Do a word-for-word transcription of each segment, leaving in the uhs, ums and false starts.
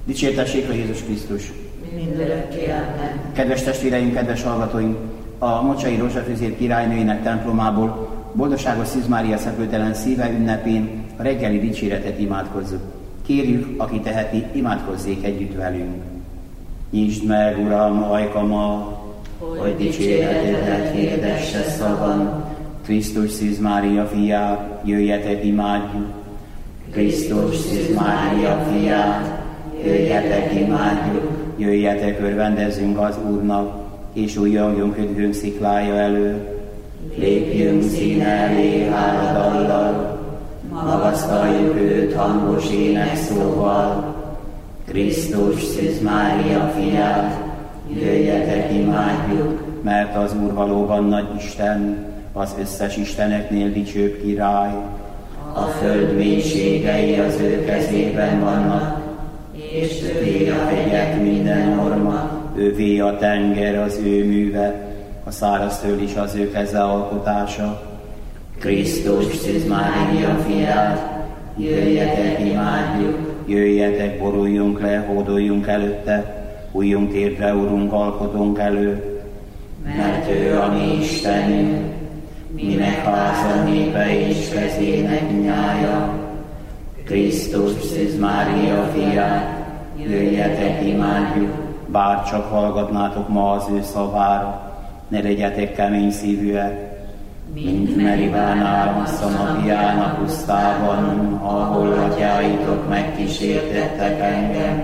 Dicsértessék a Jézus Krisztus! Mindörökké, amen. Kedves testvéreim, kedves hallgatóim! A Mocsai Rózsafűzér királynőjének templomából boldogságos Szűz Mária szeplőtelen szíve ünnepén a reggeli dicséretet imádkozzuk. Kérjük, aki teheti, imádkozzék együtt velünk. Nyisd meg, Uram, ajkamat, hogy dicséretedet hirdesse szavam. Krisztus Szűz Mária fiát, jöjjetek, imádjuk. Krisztus Szűz Mária fiát, jöjjetek, imádjuk. Jöjjetek, örvendezzünk az Úrnak, és újjongjunk üdvünk sziklája elő. Lépjünk színe elé háladallal, magasztaljuk őt hangos énekszóval. Krisztus Szűz Mária fiát, jöjjetek, imádjuk. Mert az Úr valóban nagy Isten, az összes isteneknél dicsőbb király. A föld mélységei az ő kezében vannak, és övé a hegyek minden orma. Övé a tenger, az ő műve, a szárazföld is az ő keze alkotása. Krisztus Szűz Mária fiát, jöjjetek, imádjuk. Jöjjetek, boruljunk le, hódoljunk előtte, hújjunk térdre, Urunk, alkotónk elő. Mert ő a mi Istenünk, minek háza népe és kezének nyája. Krisztus Szűz Mária fiát, jöjjetek, imádjuk. Bár csak hallgatnátok ma az ő szavára, ne legyetek kemény szívűek, mint Meribán áramszon a Diána pusztában, ahol atyáitok megkísértettek engem,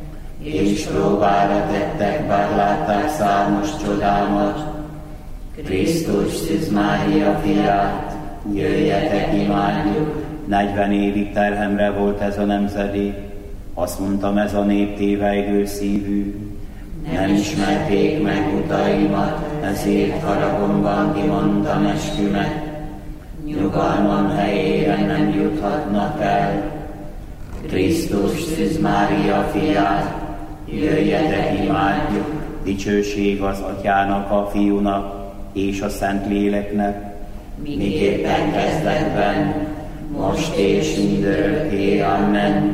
és próbára tettek, bár látták számos csodámat. Krisztus Szűz Mária fiát, jöjjetek, imádjuk. Negyven évig terhemre volt ez a nemzedék, azt mondtam, ez a nép tévejgő szívű. Nem ismerték meg utaimat, ezért haragomban kimondtam eskümet. Nyugalmam helyére nem juthatnak el. Krisztus Szűz Mária fiát, jöjjetek, imádjuk. Dicsőség az Atyának, a Fiúnak és a Szentléleknek, miképpen kezdetben, most és mindörökké, amen.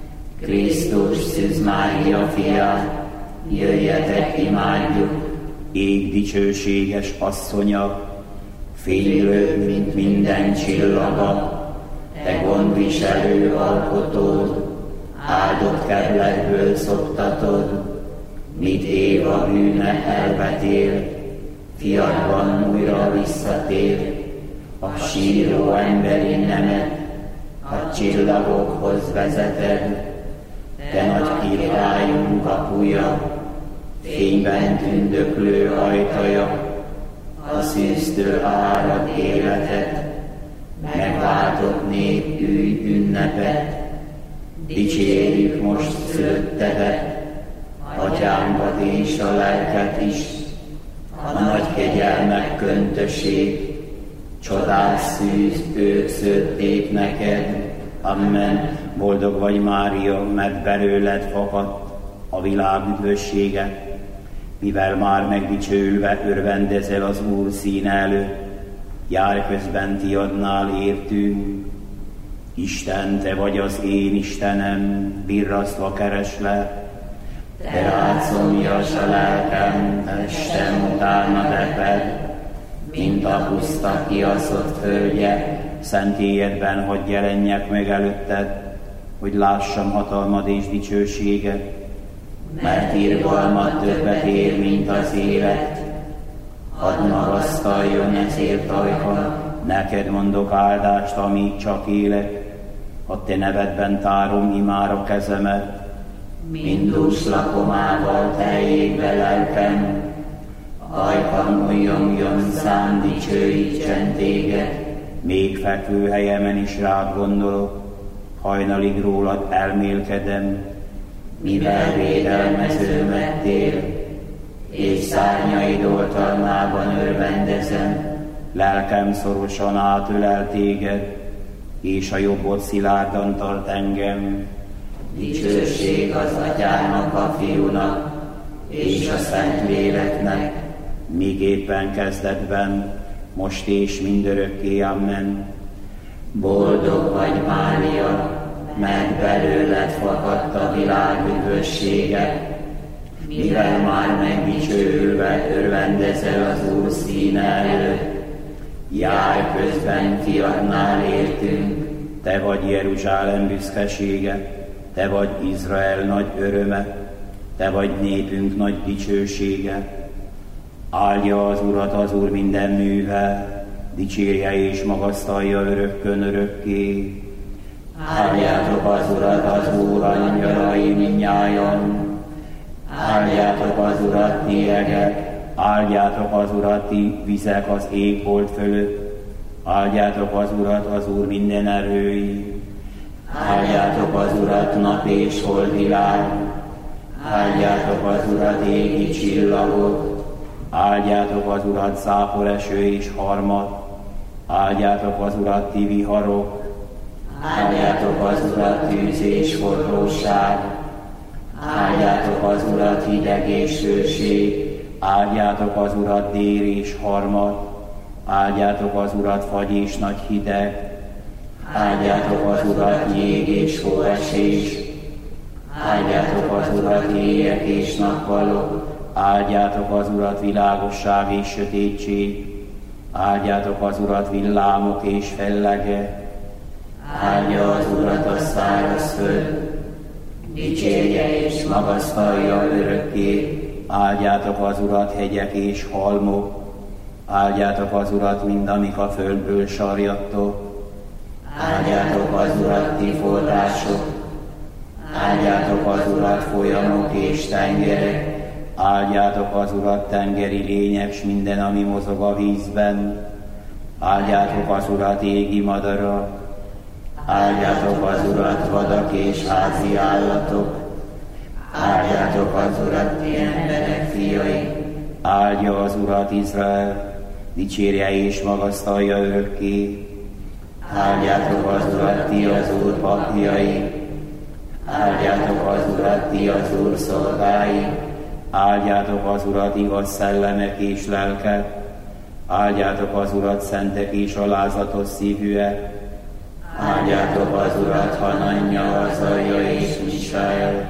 Krisztus Szűz Mária fiát, jöjjetek, imádjuk. Ég dicsőséges asszonya, fénylőbb, mint minden csillaga, te gondviselő alkotód, áldott kebletből szoptatod, mit Éva bűne elvetél, fiadban újra visszatér, a síró emberi nemet a csillagokhoz vezeted. Te nagy királyunk kapuja, fényben tündöklő ajtaja, a szűztől árad életet, megváltott nép ülj ünnepet. Dicsérjük most szülöttedet, atyánkat és a lelket is, a nagy kegyelmek köntöség, csodás szűz ők szőtték neked. Amen. Boldog vagy, Mária, mert belőled fakadt a világ üdvössége, mivel már megdicsőülve örvendezel az Úr színe előtt, jár közben tiadnál értünk. Isten, te vagy az én Istenem, birrasztva kereslek, te rád szomjas a lelkem, testem utána reped, mint a puszta kiaszott földje. Szent éjedben hadd jelenjek meg előtted, hogy lássam hatalmad és dicsőséged, mert irgalmat többet ér, mint az élet. Hadd magasztaljon ezért ajkam, neked mondok áldást, amíg csak élek. A te nevedben tárom imára kezemet, mindús lakomával teljékbe lelkem. Ajkam újjongjon szám, dicsőítsen téged, még fekvő helyemen is rád gondolok, hajnalig rólad elmélkedem, mivel védelmező lettél, és szárnyaid oltalmában örvendezem. Lelkem szorosan átölel téged, és a jobbod szilárdan tart engem. Dicsőség az Atyának, a Fiúnak, és a Szentléleknek, míg éppen kezdetben, most és mindörökké, amen. Boldog vagy, Mária, mert belőled fakadt a világ üdvössége, mivel már megdicsőülve örvendezel az Úr színe előtt. Jár közben fiadnál értünk, te vagy Jeruzsálem büszkesége, te vagy Izrael nagy öröme, te vagy népünk nagy dicsősége. Áldja az Urat az Úr minden műve, dicsérje és magasztalja örökkön örökké. Áldjátok az Urat az Úr angyalai mindnyájan, áldjátok az Urat ti egek, áldjátok az Urat ti vizek az égbolt fölött, áldjátok az Urat az Úr minden erői. Áldjátok az Urat nap és holdvilág, áldjátok az Urat égi csillagok, áldjátok az Urat záporeső és harmat, áldjátok az Urat ti viharok, áldjátok az Urat tűz és forróság, áldjátok az Urat hideg és hőség, áldjátok az Urat dél és harmat, áldjátok az Urat fagy és nagy hideg, áldjátok az Urat jég és hóesés, áldjátok az Urat éjek és nappalok, áldjátok az Urat világosság és sötétség, áldjátok az Urat villámok és fellege, áldja az Urat a száraz föld, dicsérje és magasztalja örökké. Áldjátok az Urat hegyek és halmok, áldjátok az Urat mind, amik a földből sarjadtok, áldjátok az Urat ti források, áldjátok az Urat folyamok és tengerek, áldjátok az Urat tengeri lények, s minden, ami mozog a vízben, áldjátok az Urat égi madarak, áldjátok az Urat vadak és házi állatok, áldjátok az Urat ti emberek fiai, áldja az Urat Izrael, dicsérje és magasztalja örökké. Áldjátok az Urat ti az Úr papjai, áldjátok az Urat ti az Úr szolgái, áldjátok az Urat igaz szellemek és lelkek, áldjátok az Urat szentek és alázatos szívűek, áldjátok az Urat Hananja, Azalja és Misael,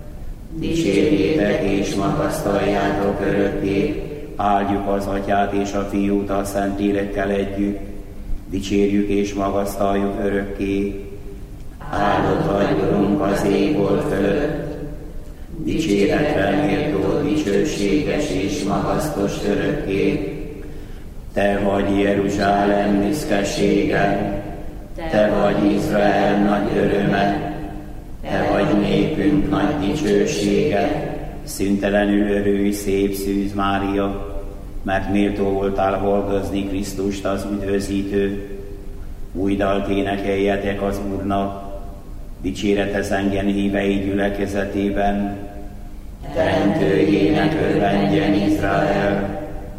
dicsérjétek és magasztaljátok örökké. Áldjuk az Atyát és a Fiút a Szentlélekkel együtt, dicsérjük és magasztaljuk örökké. Áldott vagy, Urunk, az égbolt fölött, dicséretre méltó, dicsőséges és magasztos örökké. Te vagy Jeruzsálem büszkesége, te vagy Izrael nagy öröme, te vagy népünk nagy dicsősége. Szüntelenül örülj, szép Szűz Mária, mert méltó voltál hordozni Krisztust, az üdvözítőt. Új dalt énekeljetek az Úrnak, dicsérete zengen hívei gyülekezetében. Teremtőjének örvendjen Izrael,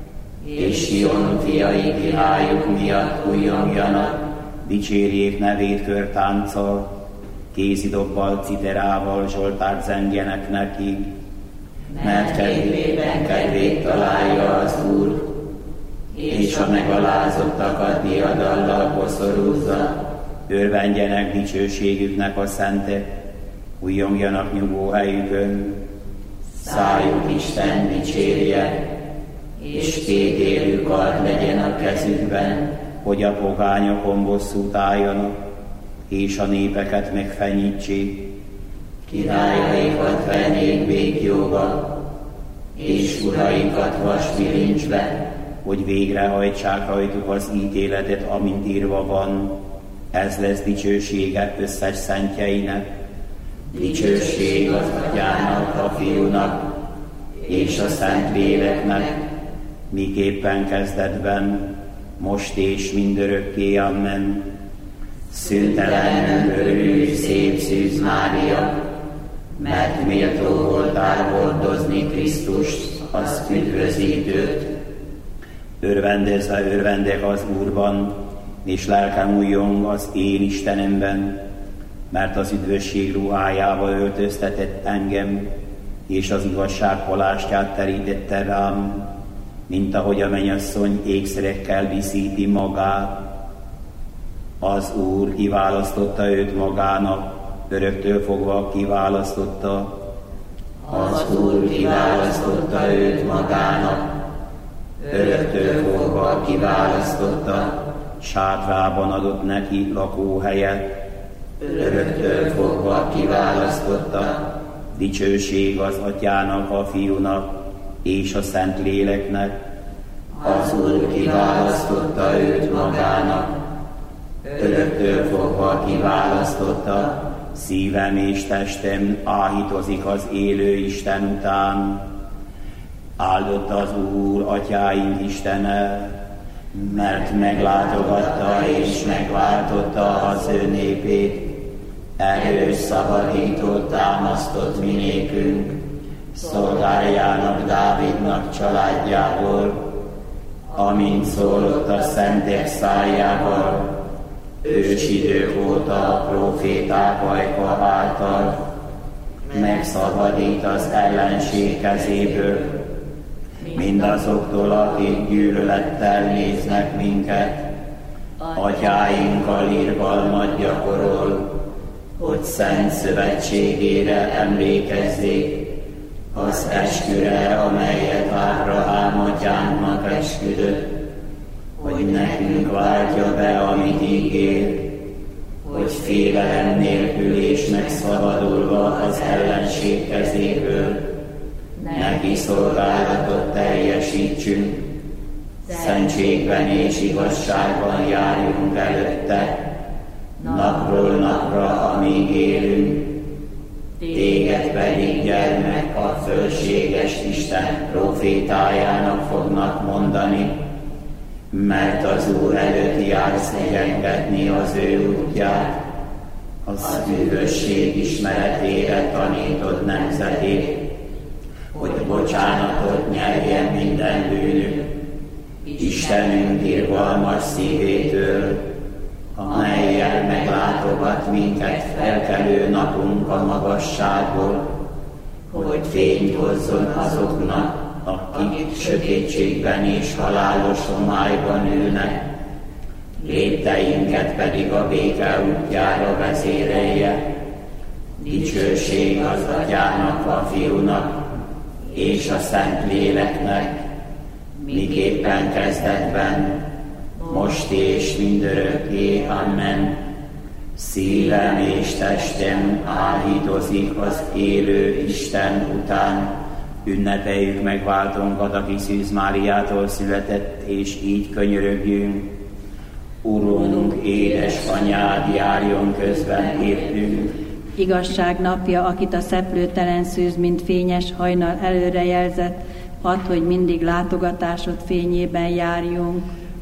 és Sion fiai királyuk miatt újjongjanak. Dicsérjék nevét körtánccal, kézidobbal, citerával, zsoltárt zengjenek neki. Mert kedvében kedvét találja az Úr, és a megalázottakat diadallal koszorúzza. Örvendjenek dicsőségüknek a szentek, újjongjanak nyugvó helyükön. Szájuk Isten dicsérje, és két élő kard legyen a kezükben, hogy a pogányokon bosszút álljanak, és a népeket megfenyítsék. Királyaikat vennék békjóba, és uraikat vasbilincsbe, hogy végrehajtsák rajtuk az ítéletet, amint írva van. Ez lesz dicsősége összes szentjeinek. Dicsőség az Atyának, a Fiúnak, és a Szentléleknek, miképpen kezdetben, most és mindörökké. Amen. Szüntelenül örülj, szép Szűz Mária, mert méltó voltál hordozni Krisztust, az üdvözítőt. Örvendezve örvendek az Úrban, és lelkem újjong az én Istenemben, mert az üdvösség ruhájába öltöztetett engem, és az igazság palástját terítette rám, mint ahogy a mennyasszony ékszerekkel díszíti magát. Az Úr kiválasztotta őt magának, öröktől fogva kiválasztotta. Az Úr kiválasztotta őt magának, öröktől fogva kiválasztotta, sátrában adott neki lakóhelyet, öröktől fogva kiválasztotta, dicsőség az Atyának, a Fiúnak és a Szentléleknek. az Úr kiválasztotta őt magának, öröktől fogva kiválasztotta, szívem és testem áhítozik az élő Isten után. Áldott az Úr, Atyáink Istene, mert meglátogatta és megváltotta az ő népét, erős szabadítót támasztott mi nékünk, szolgájának, Dávidnak családjából, amint szólott a szentek szájával, ősidők óta a próféták ajka által, megszabadít az ellenség kezéből, mindazoktól, akik gyűlölettel néznek minket, atyáinkkal irgalmat gyakorol, hogy szent szövetségére emlékezzék, az esküre, amelyet Ábrahám atyánknak esküdött, hogy nekünk váltja be, amit ígér, hogy félelem nélkül és megszabadulva az ellenség kezéből neki szolgálatot teljesítsünk, szentségben és igazságban járjunk előtte, napról napra, amíg élünk. Téged pedig, gyermek, a fölséges Isten profétájának fognak mondani, mert az Úr előtt jársz egyengetni az ő útját, az üdvösség ismeretére tanítod nemzetét, hogy bocsánatot nyerjen minden bűnük, Istenünk irgalmas szívétől, amellyel meglátogat minket felkelő napunk a magasságból, hogy fényt hozzon azoknak, akik sötétségben és halálos homályban ülnek, lépteinket pedig a béke útjára vezérelje. Dicsőség az Atyának, a Fiúnak és a Szentléleknek, miképpen kezdetben, most és mindörökké. Amen. Szívem és testem áhítozik az élő Isten után. Ünnepeljük megváltónkat, aki Szűz Máriától született, és így könyörögjünk. Urunk, édesanyád, járjon közben értünk. Igazság napja, akit a szeplőtelen szűz, mint fényes hajnal előrejelzett, add, hogy mindig látogatásod fényében járjunk.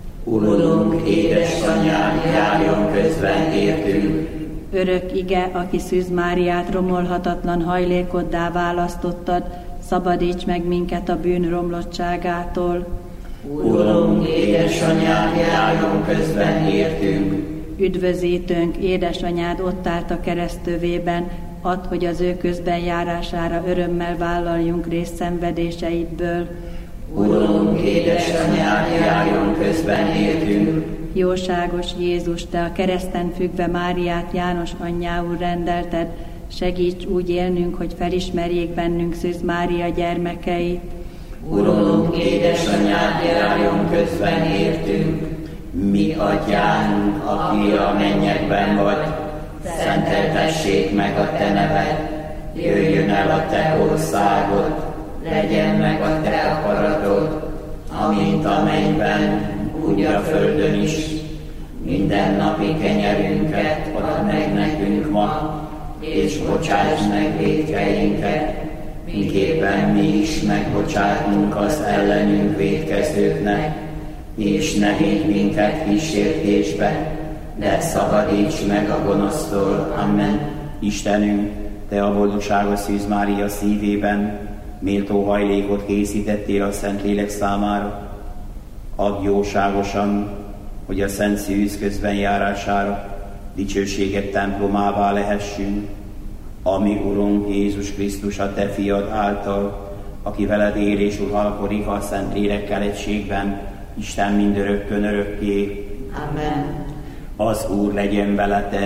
Urunk, édesanyád, járjon közben értünk. Örök ige, aki Szűz Máriát romolhatatlan hajlékoddá választottad, szabadíts meg minket a bűn romlottságától. Urunk, édesanyád, járjon közben értünk. Üdvözítőnk, édesanyád ott állt a keresztövében, add, hogy az ő közben járására örömmel vállaljunk részt szenvedéseidből. Urunk, édesanyád, járjon közben értünk. Jóságos Jézus, te a kereszten függve Máriát János anyjául rendelted, segíts úgy élnünk, hogy felismerjék bennünk Szűz Mária gyermekeit. Urunk, édesanyád, járjon közben értünk. Mi Atyánk, aki a mennyekben vagy, szenteltessék meg a te neved, jöjjön el a te országod, legyen meg a te akaratod, amint a mennyben, úgy a földön is. Minden napi kenyerünket add meg nekünk ma, és bocsáss meg vétkeinket, miképpen mi is megbocsátunk az ellenünk vétkezőknek, és ne vigy minket kísértésbe, de szabadíts meg a gonosztól. Amen. Istenünk, te a boldogságos Szűz Mária szívében méltó hajlékot készítettél a Szentlélek számára. Add jóságosan, hogy a Szent Szűz közben járására dicsőséget templomává lehessünk, ami Urunk Jézus Krisztus, a te fiad által, aki veled él és uralkodik a Szentlélekkel egységben, Isten mindörökkön örökké. Amen. Az Úr legyen veletek,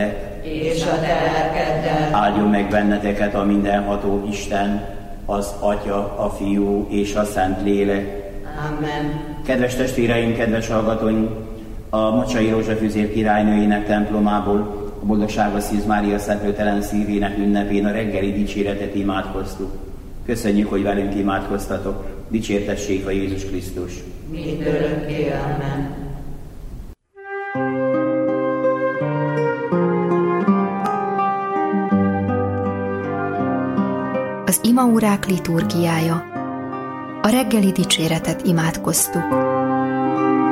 és a te lelkeddel. Áldjon meg benneteket a mindenható Isten, az Atya, a Fiú és a Szent Lélek. Amen. Kedves testvéreim, kedves hallgatóink, a Mocsai Rózsafüzér királynőjének templomából a Boldogságos Szűz Mária Szentlőtelen Szívének ünnepén a reggeli dicséretet imádkoztuk. Köszönjük, hogy velünk imádkoztatok. Dicsértessék a Jézus Krisztus. Mindörökké. Amen. Az imaórák liturgiája. A reggeli dicséretet imádkoztuk.